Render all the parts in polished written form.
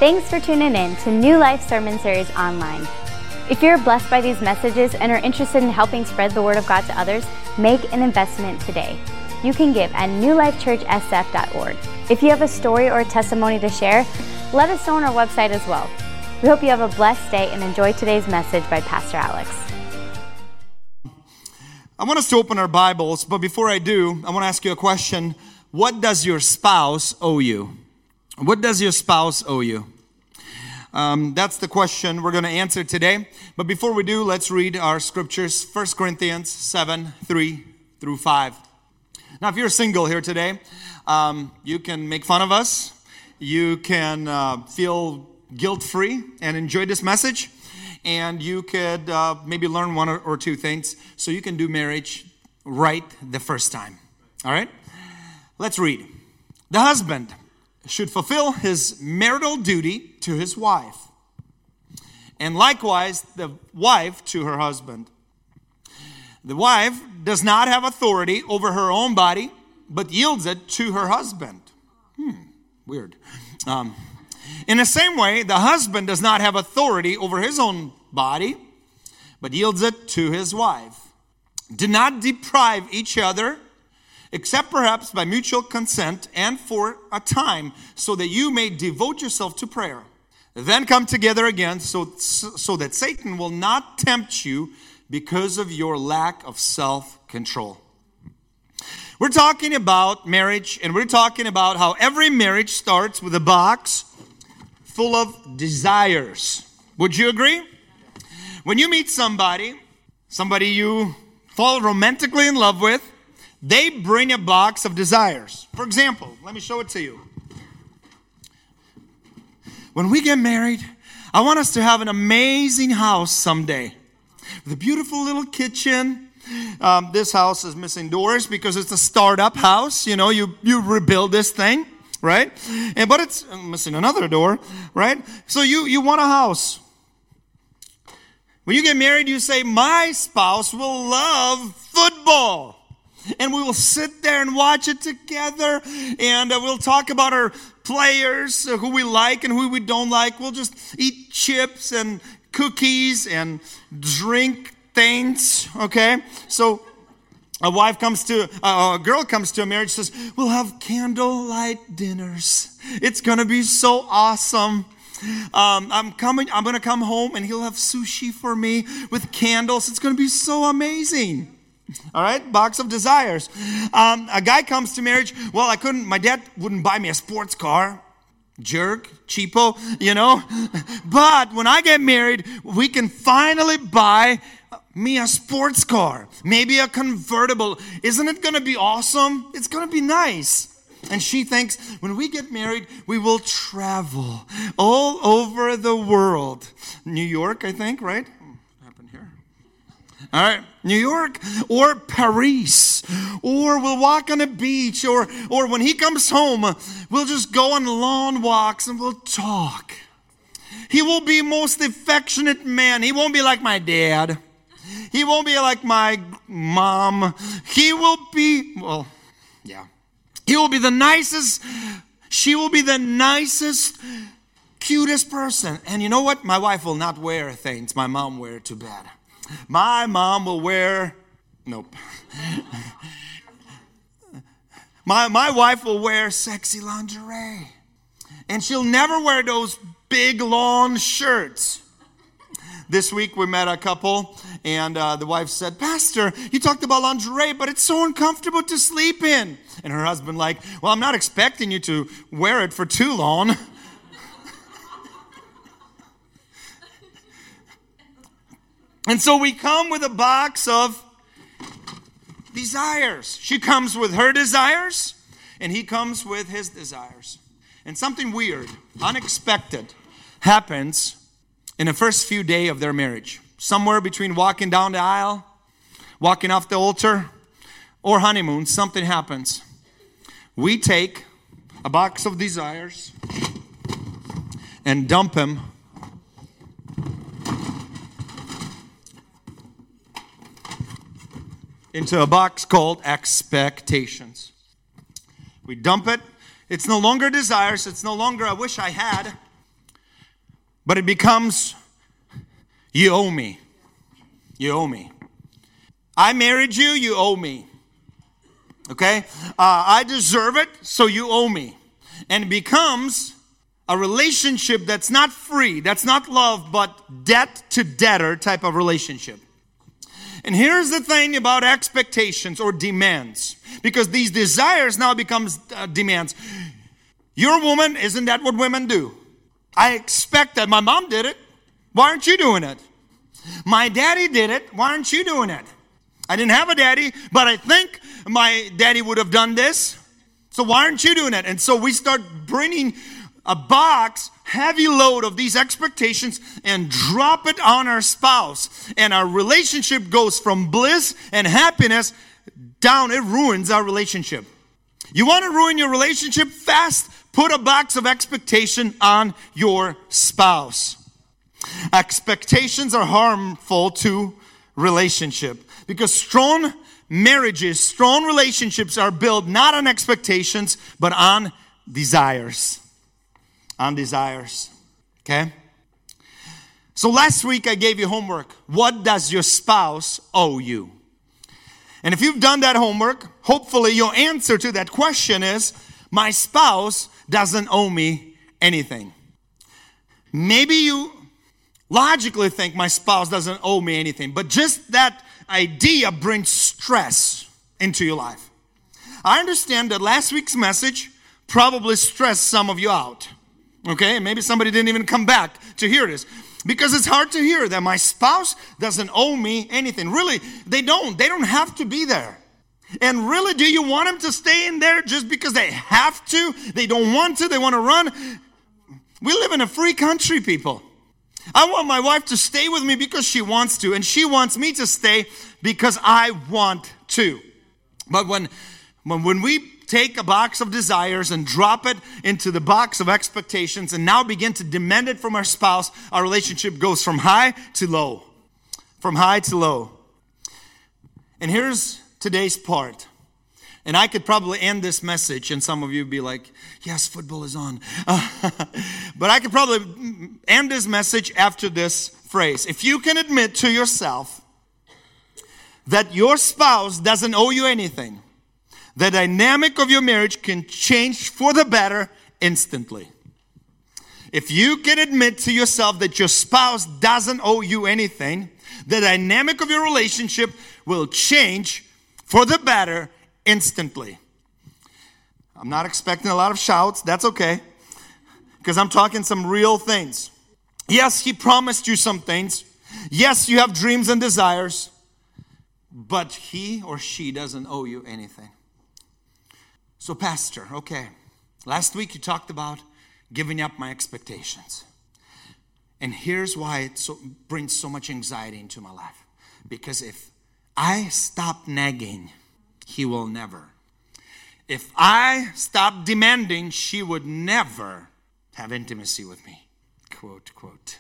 Thanks for tuning in to New Life Sermon Series Online. If you're blessed by these messages and are interested in helping spread the Word of God to others, make an investment today. You can give at newlifechurchsf.org. If you have a story or a testimony to share, let us know on our website as well. We hope you have a blessed day and enjoy today's message by Pastor Alex. I want us to open our Bibles, but before I do, I want to ask you a question. What does your spouse owe you? What does your spouse owe you? That's the question we're going to answer today. But before we do, let's read our scriptures. 1 Corinthians 7, 3 through 5. Now, if you're single here today, you can make fun of us. You can feel guilt-free and enjoy this message. And you could maybe learn one or two things so you can do marriage right the first time. All right? Let's read. The husband should fulfill his marital duty to his wife, and likewise the wife to her husband. The wife does not have authority over her own body, but yields it to her husband. Weird. In the same way, the husband does not have authority over his own body, but yields it to his wife. Do not deprive each other, except perhaps by mutual consent and for a time, so that you may devote yourself to prayer. Then come together again so that Satan will not tempt you because of your lack of self-control. We're talking about marriage, and we're talking about how every marriage starts with a box full of desires. Would you agree? When you meet somebody you fall romantically in love with, they bring a box of desires. For example, let me show it to you. When we get married, I want us to have an amazing house someday. With a beautiful little kitchen. This house is missing doors because it's a startup house. You know, you rebuild this thing, right? But it's missing another door, right? So you want a house. When you get married, you say, my spouse will love football. And we will sit there and watch it together. And we'll talk about our players, who we like and who we don't like. We'll just eat chips and cookies and drink things, okay? So a girl comes to a marriage, says, we'll have candlelight dinners. It's going to be so awesome. I'm going to come home and he'll have sushi for me with candles. It's going to be so amazing. All right, box of desires. A guy comes to marriage. Well, my dad wouldn't buy me a sports car. Jerk, cheapo, you know. But when I get married, we can finally buy me a sports car. Maybe a convertible. Isn't it going to be awesome? It's going to be nice. And she thinks, when we get married, we will travel all over the world. New York, I think, right? What happened here? All right, New York or Paris, or we'll walk on a beach, or when he comes home, we'll just go on lawn walks and we'll talk. He will be most affectionate man. He won't be like my dad. He won't be like my mom. He will be, he will be the nicest, she will be the nicest, cutest person. And you know what? My wife will not wear things my mom wear to bed. My mom will wear, nope. My wife will wear sexy lingerie. And she'll never wear those big, long shirts. This week we met a couple, and the wife said, Pastor, you talked about lingerie, but it's so uncomfortable to sleep in. And her husband well, I'm not expecting you to wear it for too long. And so we come with a box of desires. She comes with her desires, and he comes with his desires. And something weird, unexpected, happens in the first few days of their marriage. Somewhere between walking down the aisle, walking off the altar, or honeymoon, something happens. We take a box of desires and dump him into a box called expectations. We dump it. It's no longer desires. It's no longer I wish I had. but it becomes, you owe me. You owe me. I married you, you owe me. Okay? I deserve it, so you owe me. And it becomes a relationship that's not free, that's not love, but debt to debtor type of relationship. And here's the thing about expectations or demands. Because these desires now becomes demands. You're a woman, isn't that what women do? I expect that. My mom did it. Why aren't you doing it? My daddy did it. Why aren't you doing it? I didn't have a daddy, but I think my daddy would have done this. So why aren't you doing it? And so we start bringing a box, heavy load of these expectations and drop it on our spouse. And our relationship goes from bliss and happiness down. It ruins our relationship. You want to ruin your relationship fast? Put a box of expectation on your spouse. Expectations are harmful to relationship because strong marriages, strong relationships are built not on expectations, but on desires. On desires. Okay? So last week I gave you homework. What does your spouse owe you? And if you've done that homework, hopefully your answer to that question is, my spouse doesn't owe me anything. Maybe you logically think my spouse doesn't owe me anything, but just that idea brings stress into your life. I understand that last week's message probably stressed some of you out. Okay, maybe somebody didn't even come back to hear this. Because it's hard to hear that my spouse doesn't owe me anything. Really, they don't. They don't have to be there. And really, do you want them to stay in there just because they have to? They don't want to. They want to run. We live in a free country, people. I want my wife to stay with me because she wants to. And she wants me to stay because I want to. But when we take a box of desires and drop it into the box of expectations and now begin to demand it from our spouse, our relationship goes from high to low. From high to low. And here's today's part. And I could probably end this message and some of you be like, yes, football is on. But I could probably end this message after this phrase. If you can admit to yourself that your spouse doesn't owe you anything, the dynamic of your marriage can change for the better instantly. If you can admit to yourself that your spouse doesn't owe you anything, the dynamic of your relationship will change for the better instantly. I'm not expecting a lot of shouts. That's okay. Because I'm talking some real things. Yes, he promised you some things. Yes, you have dreams and desires. But he or she doesn't owe you anything. So, Pastor, okay, last week you talked about giving up my expectations. And here's why it brings so much anxiety into my life. Because if I stop nagging, he will never. If I stop demanding, she would never have intimacy with me. Quote, quote.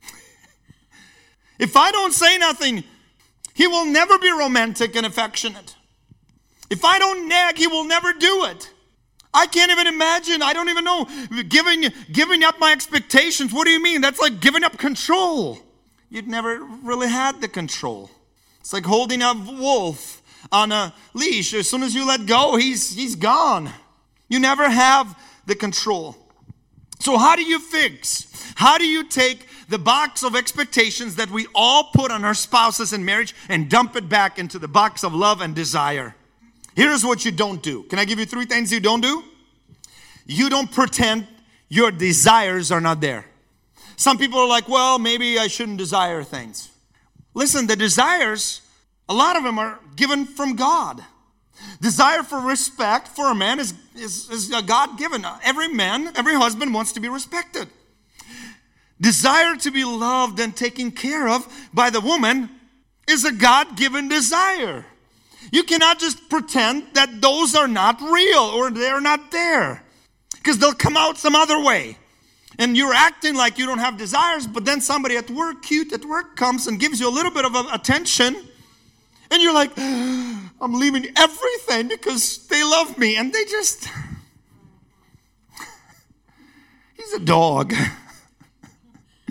If I don't say nothing, he will never be romantic and affectionate. If I don't nag, he will never do it. I can't even imagine. I don't even know. Giving up my expectations. What do you mean? That's like giving up control. You'd never really had the control. It's like holding a wolf on a leash. As soon as you let go, he's gone. You never have the control. So how do you fix? How do you take the box of expectations that we all put on our spouses in marriage and dump it back into the box of love and desire? Here's what you don't do. Can I give you 3 things you don't do? You don't pretend your desires are not there. Some people are like, well, maybe I shouldn't desire things. Listen, the desires, a lot of them are given from God. Desire for respect for a man is God-given. Every man, every husband wants to be respected. Desire to be loved and taken care of by the woman is a God-given desire. You cannot just pretend that those are not real or they're not there. Because they'll come out some other way. And you're acting like you don't have desires, but then somebody at work, cute at work, comes and gives you a little bit of attention. And you're like, I'm leaving everything because they love me. And they just, he's a dog.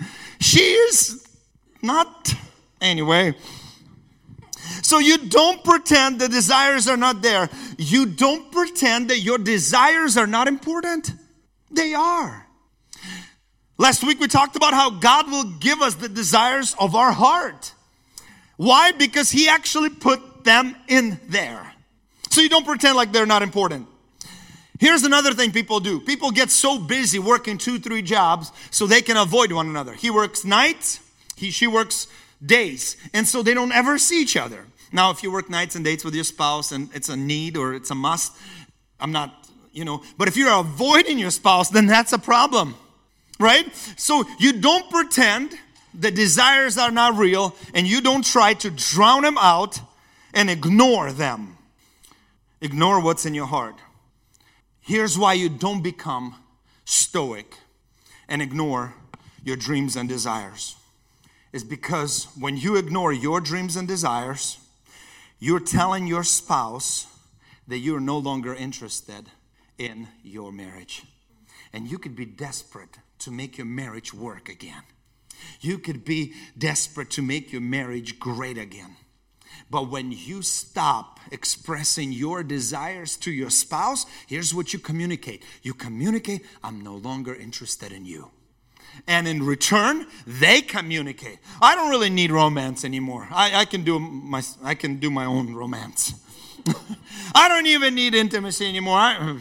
she is not. Anyway. So you don't pretend the desires are not there. You don't pretend that your desires are not important. They are. Last week we talked about how God will give us the desires of our heart. Why? Because He actually put them in there. So you don't pretend like they're not important. Here's another thing people do. People get so busy working 2-3 jobs so they can avoid one another. He works nights, she works days. And so they don't ever see each other. Now, if you work nights and dates with your spouse and it's a need or it's a must, I'm not, but if you're avoiding your spouse, then that's a problem, right? So you don't pretend the desires are not real and you don't try to drown them out and ignore them. Ignore what's in your heart. Here's why you don't become stoic and ignore your dreams and desires. It's because when you ignore your dreams and desires, you're telling your spouse that you're no longer interested in your marriage. And you could be desperate to make your marriage work again. You could be desperate to make your marriage great again. But when you stop expressing your desires to your spouse, here's what you communicate. You communicate, I'm no longer interested in you. And in return, they communicate. I don't really need romance anymore. I can do my own romance. I don't even need intimacy anymore.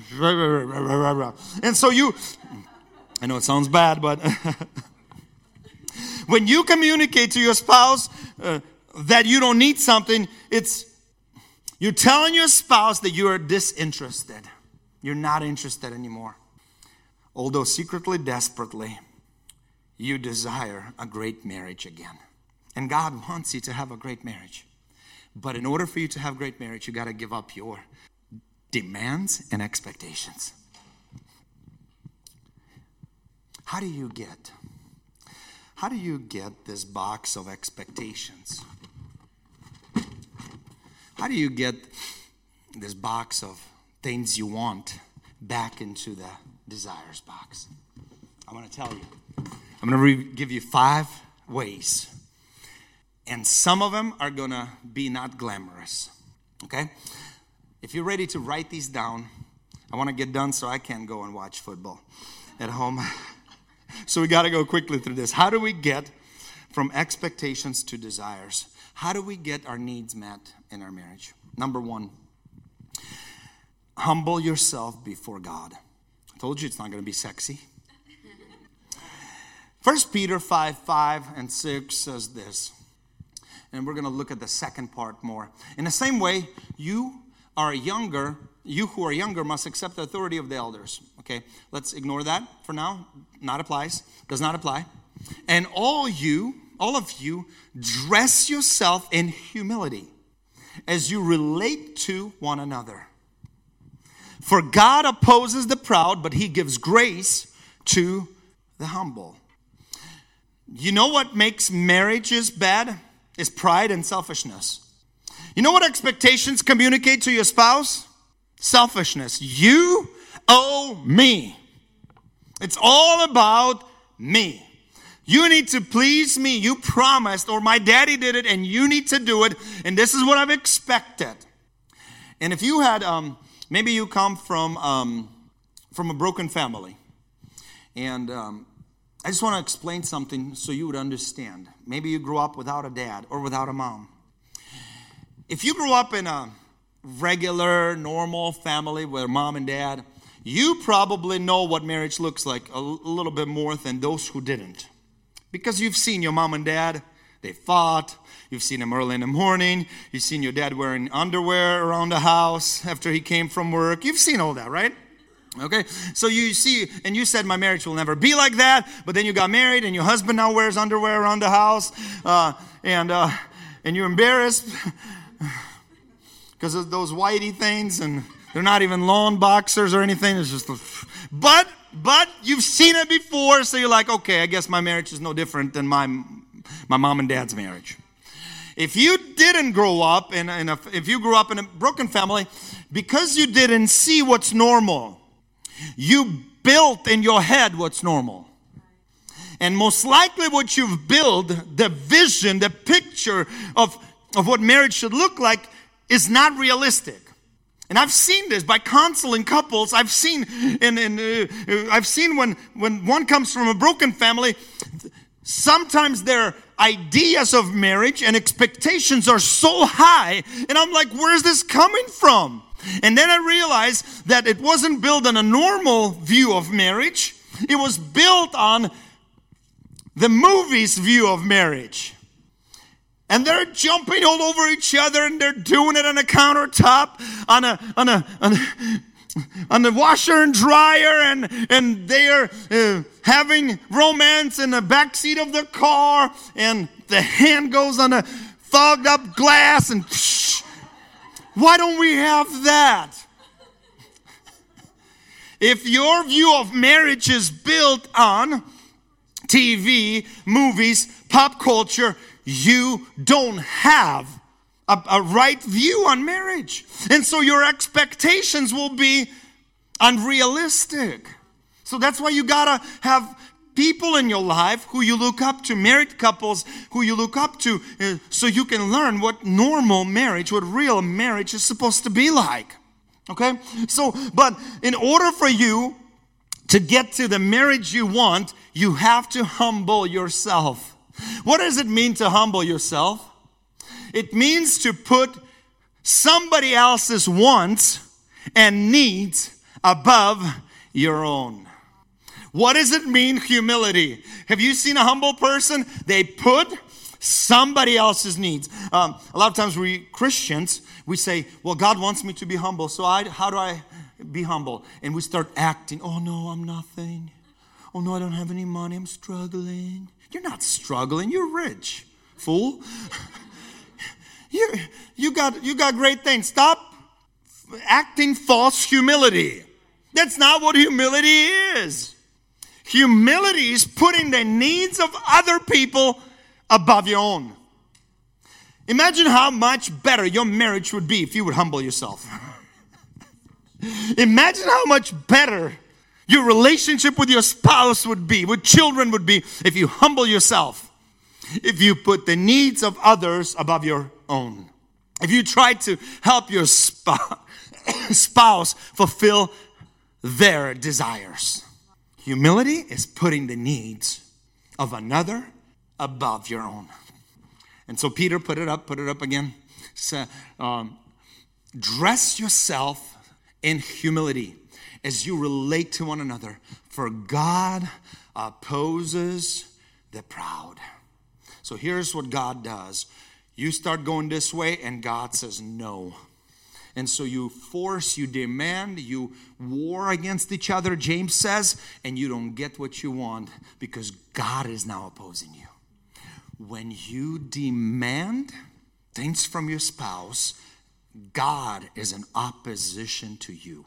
And so I know it sounds bad, but when you communicate to your spouse that you don't need something, you're telling your spouse that you are disinterested. You're not interested anymore. Although secretly, desperately, you desire a great marriage again. And God wants you to have a great marriage. But in order for you to have a great marriage, you got to give up your demands and expectations. How do you get this box of expectations? How do you get this box of things you want back into the desires box? I want to tell you. I'm going to give you 5 ways. And some of them are going to be not glamorous. Okay? If you're ready to write these down, I want to get done so I can go and watch football at home. So we got to go quickly through this. How do we get from expectations to desires? How do we get our needs met in our marriage? Number 1, humble yourself before God. I told you it's not going to be sexy. 1 Peter 5 and 6 says this, and we're going to look at the second part more. In the same way, you who are younger must accept the authority of the elders. Okay, let's ignore that for now. Does not apply. And all of you, dress yourself in humility as you relate to one another. For God opposes the proud, but He gives grace to the humble. You know what makes marriages bad? Is pride and selfishness. You know what expectations communicate to your spouse? Selfishness. You owe me. It's all about me. You need to please me. You promised, or my daddy did it, and you need to do it, and this is what I've expected. And if you had, maybe you come from a broken family, and I just want to explain something so you would understand. Maybe you grew up without a dad or without a mom. If you grew up in a regular, normal family where mom and dad, you probably know what marriage looks like a little bit more than those who didn't. Because you've seen your mom and dad, they fought. You've seen them early in the morning. You've seen your dad wearing underwear around the house after he came from work. You've seen all that, right? Okay, so you see, and you said my marriage will never be like that, but then you got married and your husband now wears underwear around the house, and you're embarrassed because of those whitey things, and they're not even lawn boxers or anything. It's just, but you've seen it before, so you're like, okay, I guess my marriage is no different than my mom and dad's marriage. If you didn't grow up if you grew up in a broken family, because you didn't see what's normal, you built in your head what's normal. And most likely what you've built, the vision, the picture of what marriage should look like is not realistic. And I've seen this by counseling couples. I've seen when one comes from a broken family, sometimes their ideas of marriage and expectations are so high. And I'm like, where is this coming from? And then I realized that it wasn't built on a normal view of marriage. It was built on the movie's view of marriage. And they're jumping all over each other, and they're doing it on a countertop, on the washer and dryer, and they are having romance in the back seat of the car, and the hand goes on a fogged up glass, and why don't we have that? If your view of marriage is built on TV, movies, pop culture, you don't have a right view on marriage. And so your expectations will be unrealistic. So that's why you gotta have people in your life who you look up to, married couples who you look up to, so you can learn what normal marriage, what real marriage is supposed to be like. Okay? So, but in order for you to get to the marriage you want, you have to humble yourself. What does it mean to humble yourself? It means to put somebody else's wants and needs above your own. What does it mean, humility? Have you seen a humble person? They put somebody else's needs. A lot of times we Christians, we say, well, God wants me to be humble, so how do I be humble? And we start acting, oh no, I'm nothing. Oh no, I don't have any money, I'm struggling. You're not struggling, you're rich, fool. You got great things. Stop acting false humility. That's not what humility is. Humility is putting the needs of other people above your own. Imagine how much better your marriage would be if you would humble yourself. Imagine how much better your relationship with your spouse would be, with children would be, if you humble yourself. If you put the needs of others above your own. If you try to help your spouse fulfill their desires. Humility is putting the needs of another above your own. And so Peter put it up again. So, dress yourself in humility as you relate to one another. For God opposes the proud. So here's what God does. You start going this way and God says no. And so you force, you demand, you war against each other, James says, and you don't get what you want because God is now opposing you. When you demand things from your spouse, God is in opposition to you.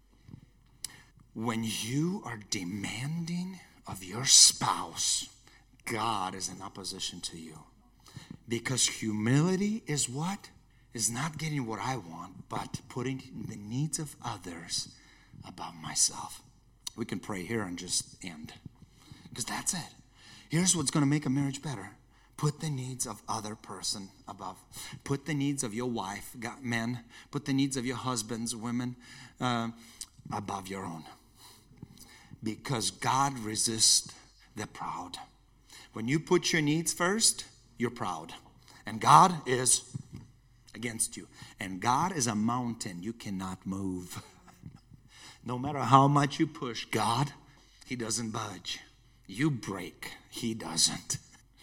When you are demanding of your spouse, God is in opposition to you. Because humility is what? Is not getting what I want, but putting the needs of others above myself. We can pray here and just end. Because that's it. Here's what's going to make a marriage better. Put the needs of other person above. Put the needs of your wife, men. Put the needs of your husbands, women, above your own. Because God resists the proud. When you put your needs first, you're proud. And God is against you. And God is a mountain you cannot move. No matter how much you push God, He doesn't budge. You break, He doesn't.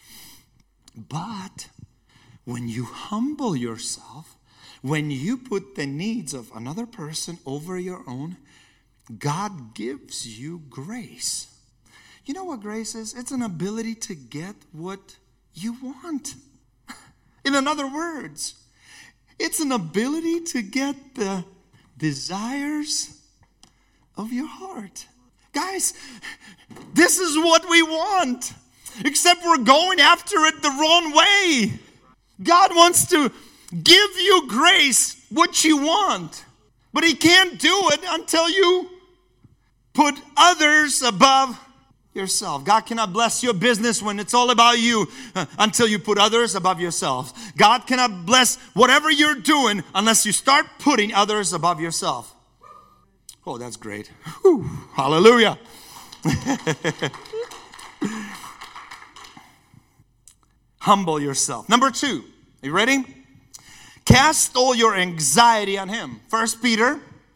But when you humble yourself, when you put the needs of another person over your own, God gives you grace. You know what grace is? It's an ability to get what you want. In other words, it's an ability to get the desires of your heart. Guys, this is what we want. Except we're going after it the wrong way. God wants to give you grace, what you want. But He can't do it until you put others above yourself. God cannot bless your business when it's all about you until you put others above yourself. God cannot bless whatever you're doing unless you start putting others above yourself. Oh, that's great. Whew. Hallelujah. Humble yourself. Number 2. Are you ready? Cast all your anxiety on Him. 1 Peter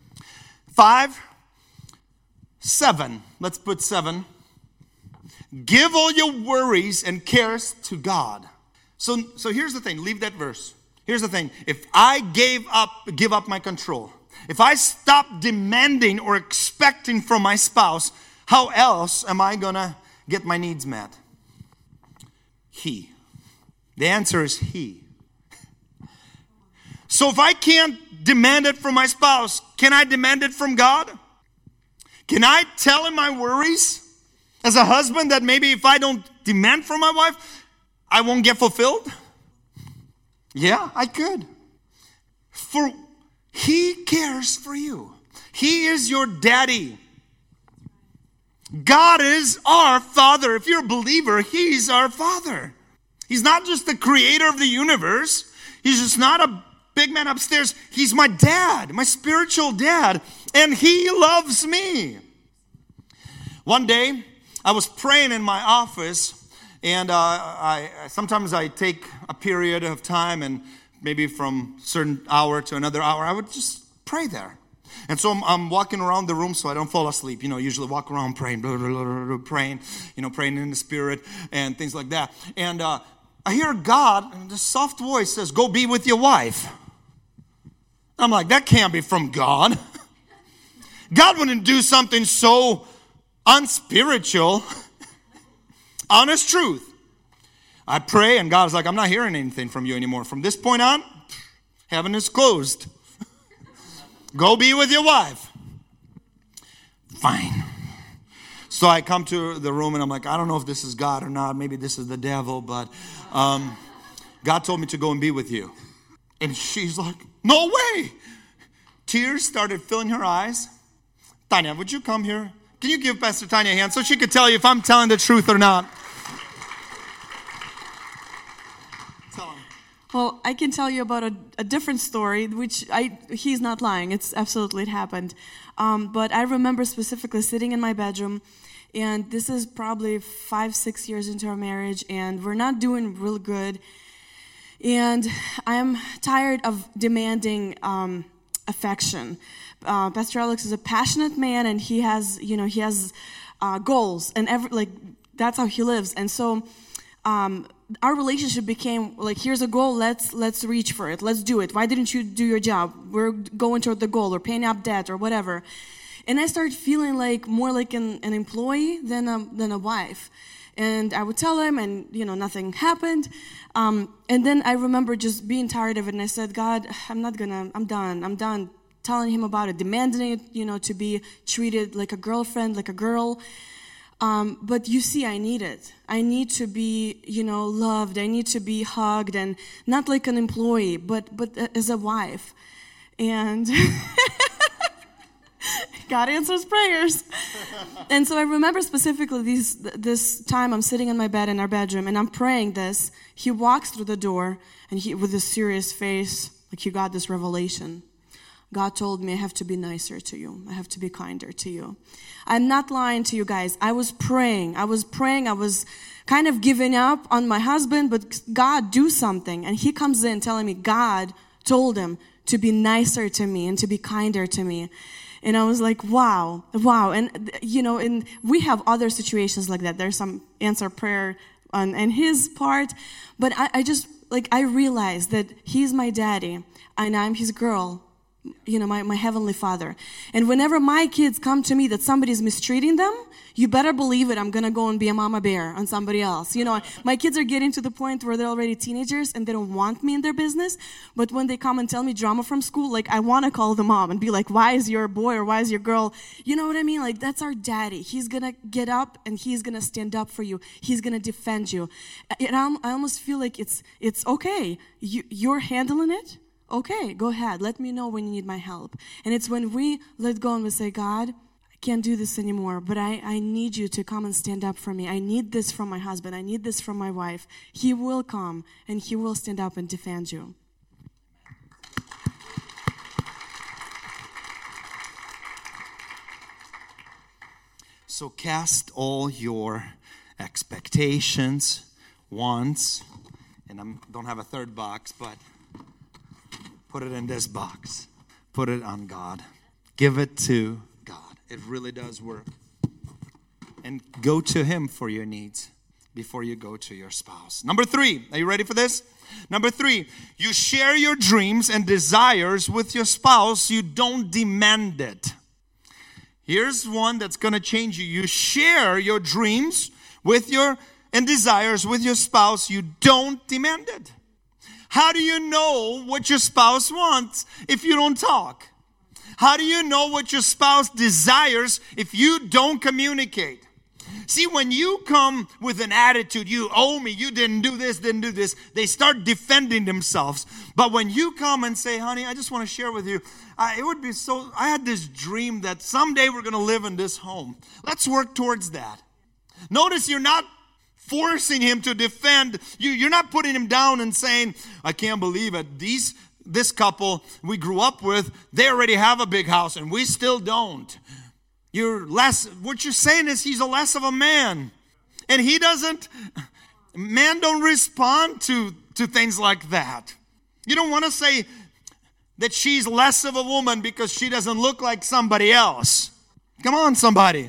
5:7. Let's put 7. Give all your worries and cares to God. So here's the thing. Leave that verse. Here's the thing. If I give up my control, if I stop demanding or expecting from my spouse, how else am I going to get my needs met? He. The answer is He. So if I can't demand it from my spouse, can I demand it from God? Can I tell Him my worries as a husband that maybe if I don't demand from my wife, I won't get fulfilled? Yeah, I could. For He cares for you. He is your daddy. God is our Father. If you're a believer, He's our Father. He's not just the creator of the universe. He's just not a big man upstairs. He's my dad, my spiritual dad, and He loves me. One day, I was praying in my office, and sometimes I take a period of time, and maybe from a certain hour to another hour, I would just pray there. And so I'm walking around the room so I don't fall asleep. Usually walk around praying, blah, blah, blah, blah, praying, praying in the Spirit and things like that. And I hear God, and this soft voice says, go be with your wife. I'm like, that can't be from God. God wouldn't do something so unspiritual. Honest truth. I pray, and God's like, I'm not hearing anything from you anymore. From this point on, heaven is closed. Go be with your wife. Fine. So I come to the room and I'm like, I don't know if this is God or not. Maybe this is the devil, but God told me to go and be with you. And she's like, no way. Tears started filling her eyes. Tanya, would you come here? Can you give Pastor Tanya a hand so she could tell you if I'm telling the truth or not? Tell him. Well, I can tell you about a different story, which he's not lying. It happened. But I remember specifically sitting in my bedroom, and this is probably 5-6 years into our marriage, and we're not doing real good. And I am tired of demanding affection. Pastor Alex is a passionate man, and he has goals, and that's how he lives. And so our relationship became like, here's a goal, let's reach for it, let's do it. Why didn't you do your job? We're going toward the goal, or paying up debt, or whatever. And I started feeling more like an employee than a wife. And I would tell him, and nothing happened. And then I remember just being tired of it, and I said, God, I'm done telling him about it, demanding it, to be treated like a girlfriend, like a girl. But you see, I need it. I need to be, loved. I need to be hugged, and not like an employee, but as a wife. And God answers prayers. And so I remember specifically this time I'm sitting in my bed in our bedroom, and I'm praying this. He walks through the door, and he, with a serious face, like he got this revelation. God told me I have to be nicer to you. I have to be kinder to you. I'm not lying to you guys. I was praying. I was kind of giving up on my husband, but God, do something. And he comes in telling me God told him to be nicer to me and to be kinder to me. And I was like, wow. And, and we have other situations like that. There's some answer prayer on his part. But I realized that he's my daddy and I'm his girl. My heavenly Father. And whenever my kids come to me that somebody's mistreating them, you better believe it, I'm going to go and be a mama bear on somebody else. My kids are getting to the point where they're already teenagers and they don't want me in their business. But when they come and tell me drama from school, I want to call the mom and be like, why is your boy or why is your girl? You know what I mean? That's our daddy. He's going to get up and he's going to stand up for you. He's going to defend you. And I almost feel like it's okay. You're handling it. Okay, go ahead. Let me know when you need my help. And it's when we let go and we say, God, can't do this anymore, but I need you to come and stand up for me. I need this from my husband. I need this from my wife. He will come and he will stand up and defend you. So cast all your expectations, wants, and I don't have a third box, but put it in this box. Put it on God. Give it to God. It really does work. And go to Him for your needs before you go to your spouse. Number 3, are you ready for this? Number 3, you share your dreams and desires with your spouse. You don't demand it. Here's one that's going to change you. You share your dreams and desires with your spouse. You don't demand it. How do you know what your spouse wants if you don't talk? How do you know what your spouse desires if you don't communicate? See, when you come with an attitude, you owe me, you didn't do this, they start defending themselves. But when you come and say, honey, I just want to share with you, I had this dream that someday we're going to live in this home. Let's work towards that. Notice you're not forcing him to defend. You're not putting him down and saying, I can't believe it. This couple we grew up with, they already have a big house and we still don't. What you're saying is he's less of a man. And men don't respond to things like that. You don't want to say that she's less of a woman because she doesn't look like somebody else. Come on, somebody.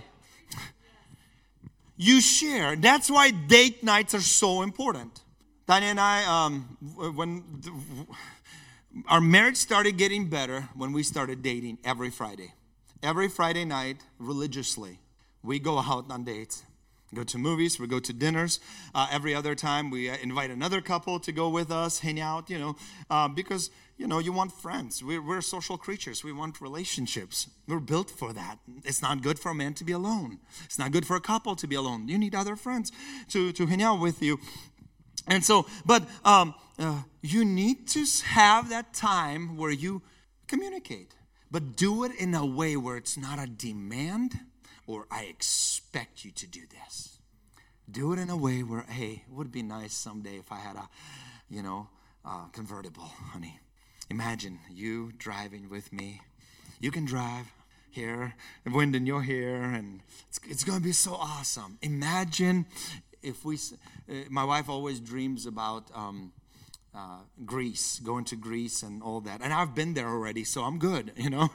You share. That's why date nights are so important. Tanya and I, when our marriage started getting better when we started dating every Friday. Every Friday night, religiously, we go out on dates. Go to movies, we go to dinners. Every other time, we invite another couple to go with us, hang out, because, you want friends. We're social creatures. We want relationships. We're built for that. It's not good for a man to be alone. It's not good for a couple to be alone. You need other friends to hang out with you. And so, you need to have that time where you communicate. But do it in a way where it's not a demand or I expect you to do this. Do it in a way where, hey, it would be nice someday if I had a convertible, honey. Imagine you driving with me. You can drive here, wind in your hair, and it's going to be so awesome. Imagine if my wife always dreams about Greece, going to Greece and all that. And I've been there already, so I'm good,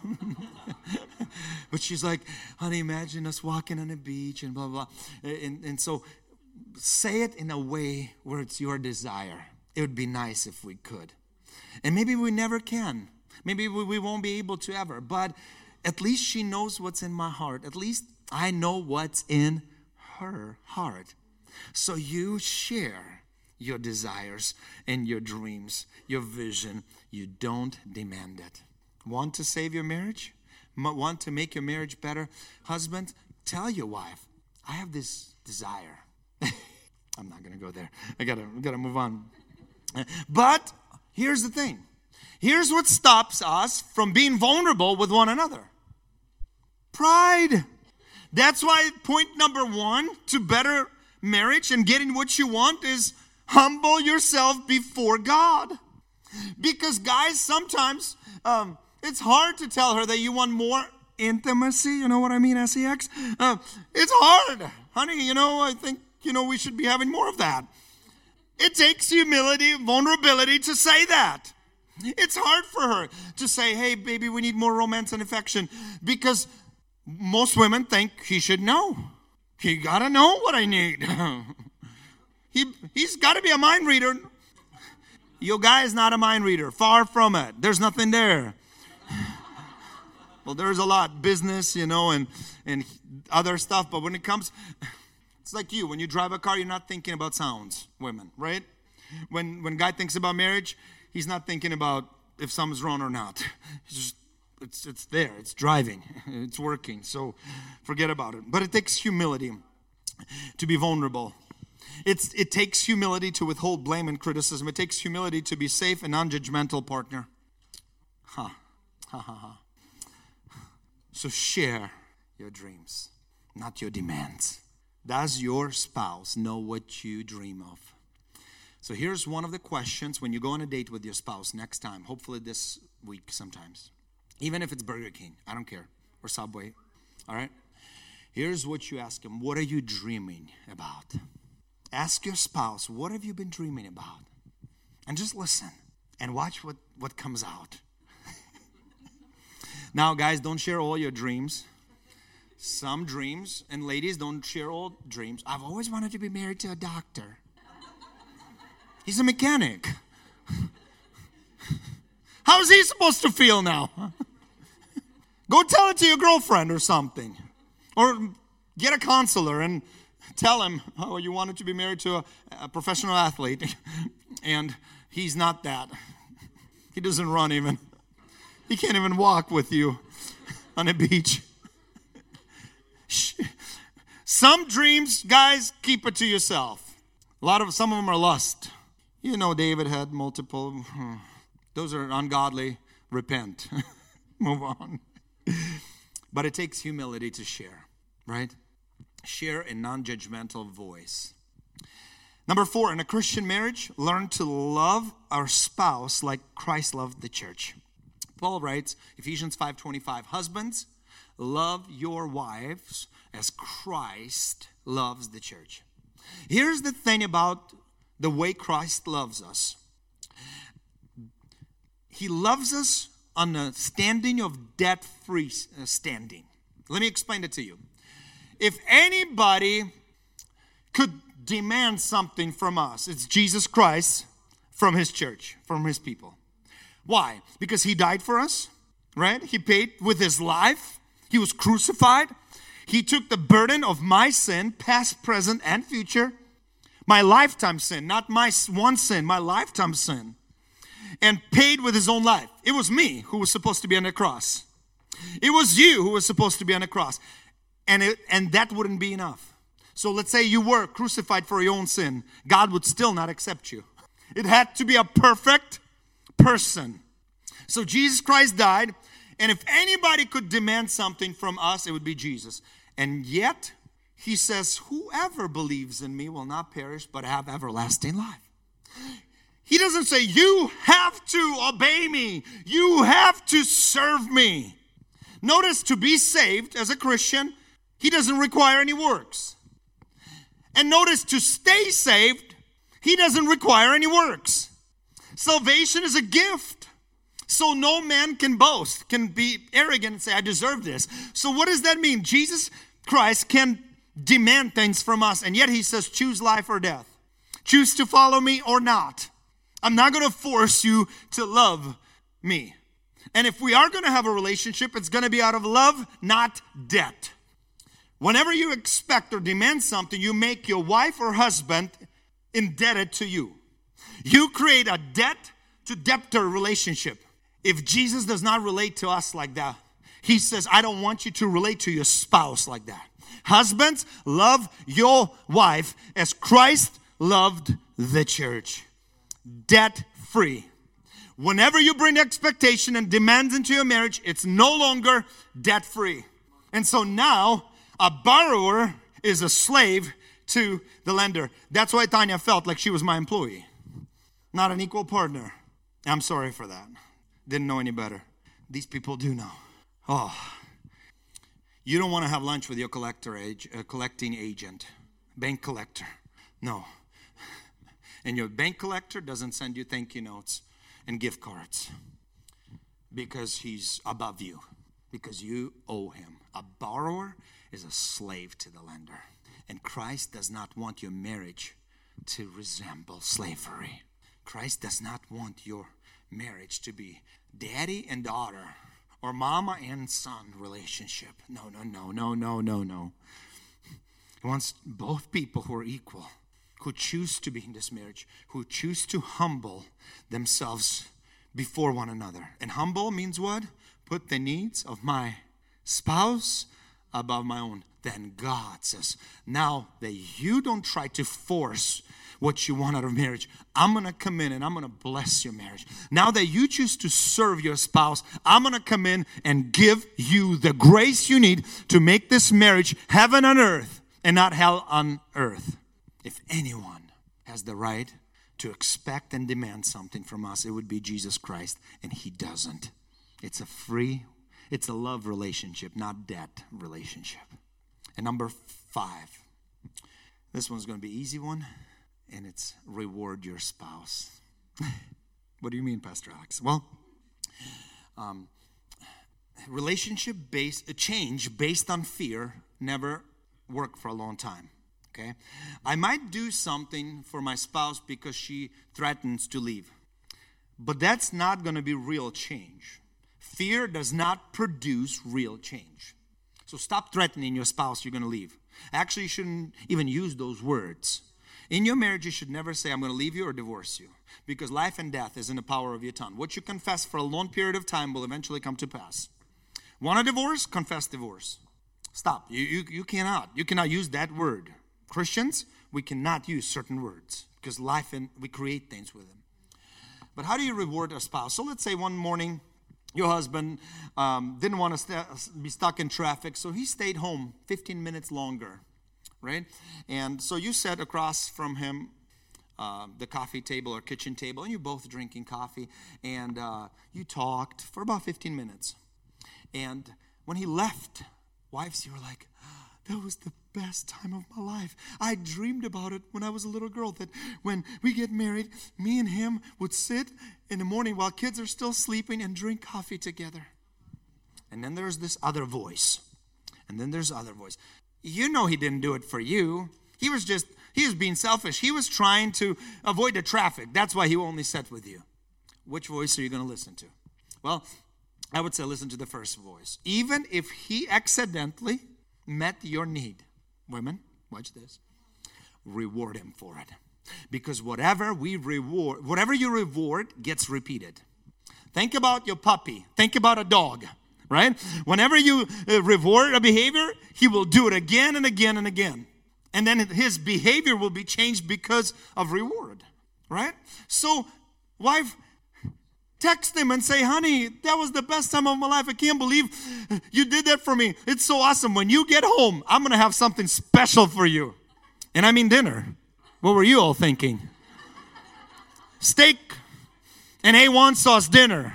But she's like, honey, imagine us walking on a beach and blah, blah, blah. And so say it in a way where it's your desire. It would be nice if we could. And maybe we never can. Maybe we won't be able to ever. But at least she knows what's in my heart. At least I know what's in her heart. So you share your desires and your dreams, your vision. You don't demand it. Want to save your marriage? Want to make your marriage better? Husband, tell your wife, I have this desire. I'm not going to go there. I gotta move on. But here's the thing. Here's what stops us from being vulnerable with one another. Pride. That's why point number 1 to better marriage and getting what you want is humble yourself before God. Because guys, sometimes it's hard to tell her that you want more intimacy. You know what I mean, SEX? It's hard. Honey, I think, we should be having more of that. It takes humility, vulnerability to say that. It's hard for her to say, hey, baby, we need more romance and affection. Because most women think he should know. He got to know what I need. He's got to be a mind reader. Your guy is not a mind reader. Far from it. There's nothing there. Well, there's a lot. Business, and other stuff. But when it comes, it's like you. When you drive a car, you're not thinking about sounds, women, right? When guy thinks about marriage, he's not thinking about if something's wrong or not. It's there. It's driving. It's working. So forget about it. But it takes humility to be vulnerable. It takes humility to withhold blame and criticism. It takes humility to be safe and non-judgmental partner. So share your dreams, not your demands. Does your spouse know what you dream of? So here's one of the questions when you go on a date with your spouse next time, hopefully this week sometimes. Even if it's Burger King, I don't care, or Subway, all right? Here's what you ask him. What are you dreaming about? Ask your spouse, what have you been dreaming about? And just listen and watch what comes out. Now, guys, don't share all your dreams. Some dreams, and ladies, don't share all dreams. I've always wanted to be married to a doctor. He's a mechanic. How is he supposed to feel now? Go tell it to your girlfriend or something. Or get a counselor and tell him, oh, you wanted to be married to a professional athlete. And he's not that. He doesn't run even. He can't even walk with you on a beach. Some dreams, guys, keep it to yourself. Some of them are lust. You know, David had multiple. Those are ungodly. Repent. Move on. But it takes humility to share, right? Share a non-judgmental voice. Number 4, in a Christian marriage, learn to love our spouse like Christ loved the church. Paul writes, Ephesians 5:25, husbands, love your wives as Christ loves the church. Here's the thing about the way Christ loves us. He loves us on a standing of debt-free standing. Let me explain it to you. If anybody could demand something from us, it's Jesus Christ from his church, from his people. Why? Because he died for us, right? He paid with his life. He was crucified. He took the burden of my sin, past, present, and future. My lifetime sin, not my one sin, my lifetime sin. And paid with his own life. It was me who was supposed to be on the cross. It was you who was supposed to be on the cross. And that wouldn't be enough. So let's say you were crucified for your own sin. God would still not accept you. It had to be a perfect person. So Jesus Christ died, and if anybody could demand something from us, it would be Jesus. And yet, he says, whoever believes in me will not perish, but have everlasting life. He doesn't say, you have to obey me. You have to serve me. Notice, to be saved as a Christian, he doesn't require any works. And notice, to stay saved, he doesn't require any works. Salvation is a gift. So no man can boast, can be arrogant and say, I deserve this. So what does that mean? Jesus Christ can demand things from us, and yet he says, choose life or death. Choose to follow me or not. I'm not going to force you to love me. And if we are going to have a relationship, it's going to be out of love, not debt. Whenever you expect or demand something, you make your wife or husband indebted to you. You create a debt-to-debtor relationship. If Jesus does not relate to us like that, he says, I don't want you to relate to your spouse like that. Husbands, love your wife as Christ loved the church. Debt-free. Whenever you bring expectation and demands into your marriage, it's no longer debt-free. And so now, a borrower is a slave to the lender. That's why Tanya felt like she was my employee, not an equal partner. I'm sorry for that. Didn't know any better. These people do know. Oh, you don't want to have lunch with your collecting agent, bank collector. No. And your bank collector doesn't send you thank you notes and gift cards because he's above you, because you owe him. A borrower is a slave to the lender. And Christ does not want your marriage to resemble slavery. Christ does not want your marriage to be daddy and daughter or mama and son relationship. No. He wants both people who are equal, who choose to be in this marriage, who choose to humble themselves before one another. And humble means what? Put the needs of my spouse above my own. Then God says, now that you don't try to force what you want out of marriage. I'm going to come in and I'm going to bless your marriage. Now that you choose to serve your spouse, I'm going to come in and give you the grace you need to make this marriage heaven on earth and not hell on earth. If anyone has the right to expect and demand something from us, it would be Jesus Christ, and He doesn't. It's a love relationship, not debt relationship. And number 5, this one's going to be an easy one, and it's reward your spouse. What do you mean, Pastor Alex? Well, relationship-based change based on fear never worked for a long time. Okay, I might do something for my spouse because she threatens to leave, but that's not going to be real change. Fear does not produce real change. So stop threatening your spouse you're going to leave. Actually, you shouldn't even use those words. In your marriage, you should never say, I'm going to leave you or divorce you, because life and death is in the power of your tongue. What you confess for a long period of time will eventually come to pass. Want a divorce? Confess divorce. Stop. You cannot use that word. Christians, we cannot use certain words because we create things with them. But how do you reward a spouse? So let's say one morning your husband didn't want to be stuck in traffic, so he stayed home 15 minutes longer, right? And so you sat across from him, the coffee table or kitchen table, and you're both drinking coffee, and you talked for about 15 minutes. And when he left, wives, you were like, that was the best time of my life. I dreamed about it when I was a little girl, that when we get married, me and him would sit in the morning while kids are still sleeping and drink coffee together. And then there's this other voice. And then there's other voice. You know he didn't do it for you. He was being selfish. He was trying to avoid the traffic. That's why he only sat with you. Which voice are you going to listen to? Well, I would say listen to the first voice. Even if he accidentally met your need. Women, watch this. Reward him for it. Because whatever you reward gets repeated. Think about your puppy. Think about a dog, right? Whenever you reward a behavior, he will do it again and again and again. And then his behavior will be changed because of reward, right? So, wife, text him and say, honey, that was the best time of my life. I can't believe you did that for me. It's so awesome. When you get home, I'm going to have something special for you. And I mean dinner. What were you all thinking? Steak and A1 sauce dinner.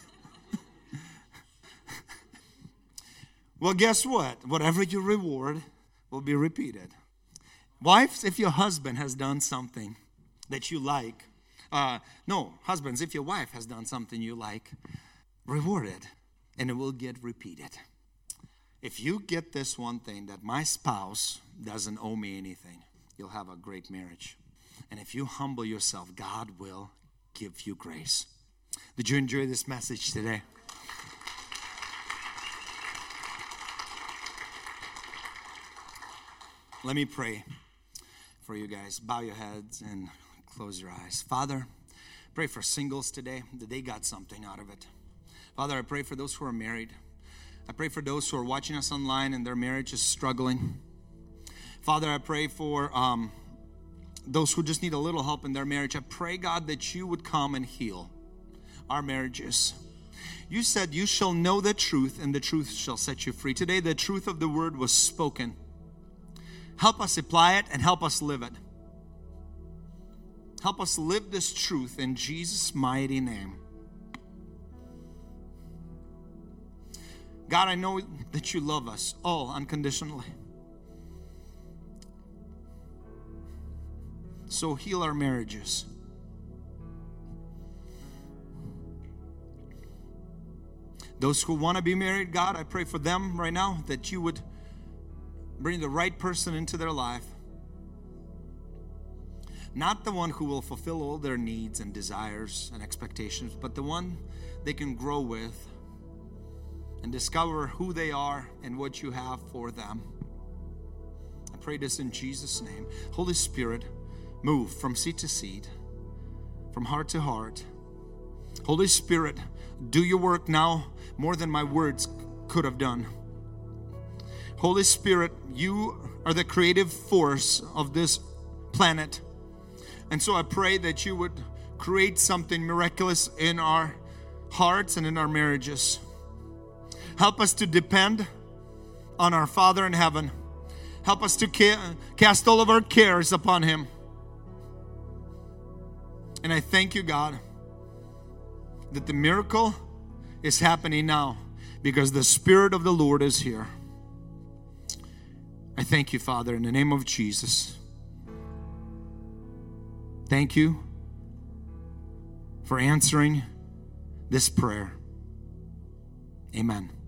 Well, guess what? Whatever you reward will be repeated. Wives, if your husband has done something that you like, husbands, if your wife has done something you like, reward it, and it will get repeated. If you get this one thing, that my spouse doesn't owe me anything, you'll have a great marriage. And if you humble yourself, God will give you grace. Did you enjoy this message today? Let me pray for you guys. Bow your heads and close your eyes. Father, pray for singles today that they got something out of it. Father, I pray for those who are married. I pray for those who are watching us online and their marriage is struggling. Father, I pray for those who just need a little help in their marriage. I pray, God, that you would come and heal our marriages. You said you shall know the truth and the truth shall set you free. Today, the truth of the word was spoken. Help us apply it and help us live it. Help us live this truth in Jesus' mighty name. God, I know that you love us all unconditionally. So heal our marriages. Those who want to be married, God, I pray for them right now that you would bring the right person into their life. Not the one who will fulfill all their needs and desires and expectations, but the one they can grow with and discover who they are and what you have for them. I pray this in Jesus' name. Holy Spirit, move from seed to seed, from heart to heart. Holy Spirit, do your work now more than my words could have done. Holy Spirit, you are the creative force of this planet. And so I pray that you would create something miraculous in our hearts and in our marriages. Help us to depend on our Father in heaven. Help us to cast all of our cares upon Him. And I thank you, God, that the miracle is happening now because the Spirit of the Lord is here. I thank you, Father, in the name of Jesus. Thank you for answering this prayer. Amen.